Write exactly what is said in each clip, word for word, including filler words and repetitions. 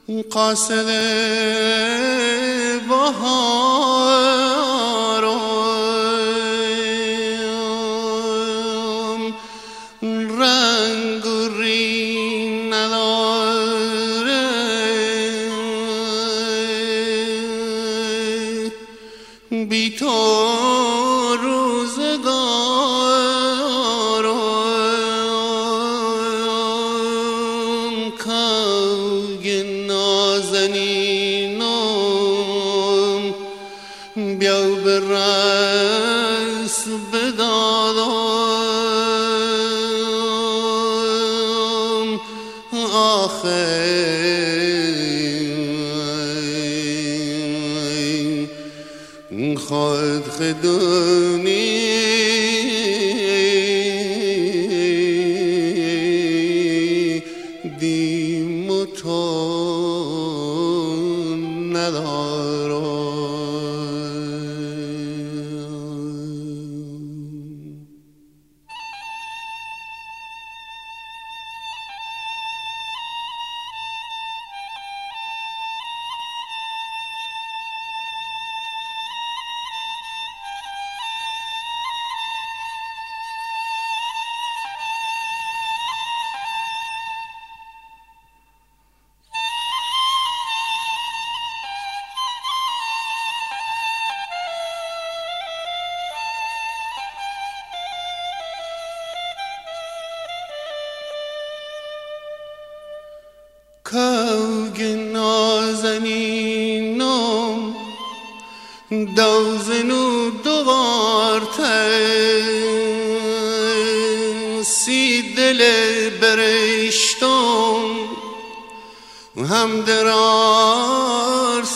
قاصد بهارم رنگ و ری نداره بی تو روزگارم کوی نازنینم بیا به رقص بدادم آخه خود خدونی دیم و تو ندارم. کوی نازنینم دوزنو دوارته سی دل برشتم هم درار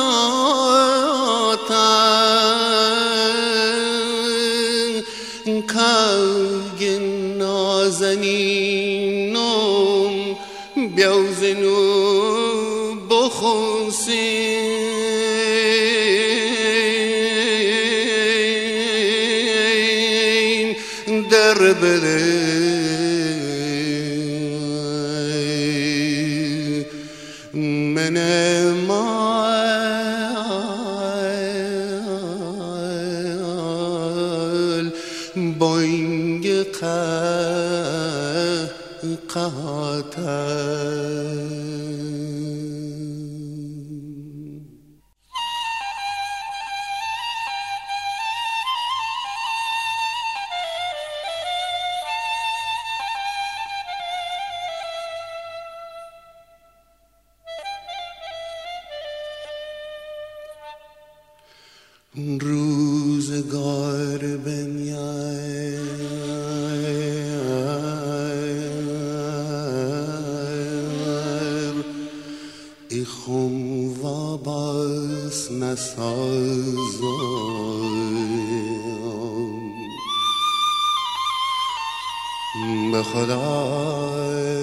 صداته کوی نازنینم بیازنو بخونسین در بده من مال بوینگ قهقهاته روزگار بنیر ای خم و باس نسازم به خدا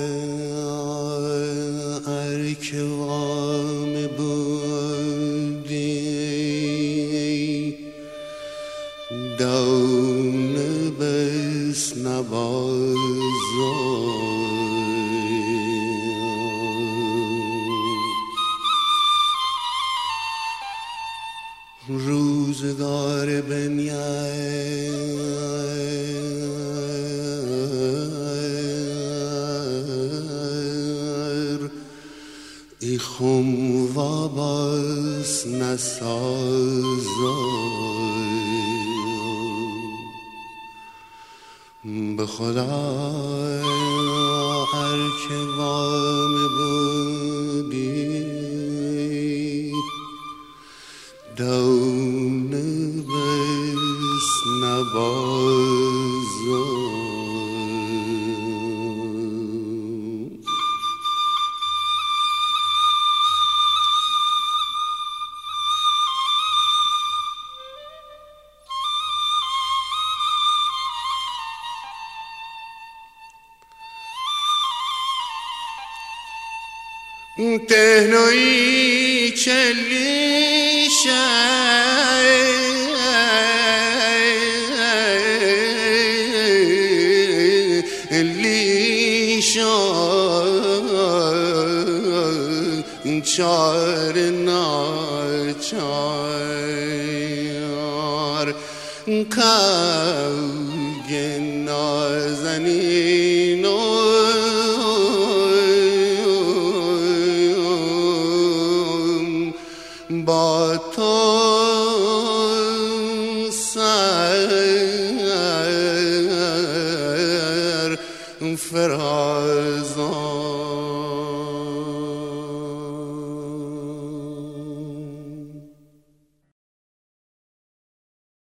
ارکوام بودی دون بس نبازم روزگار بنیر ای خم و باس نسازم به خدا هر که وام بودی دون بس نبازم تهنوی چلیشه لیشا چار ناچار کوگ نازنین و با تو سر فرار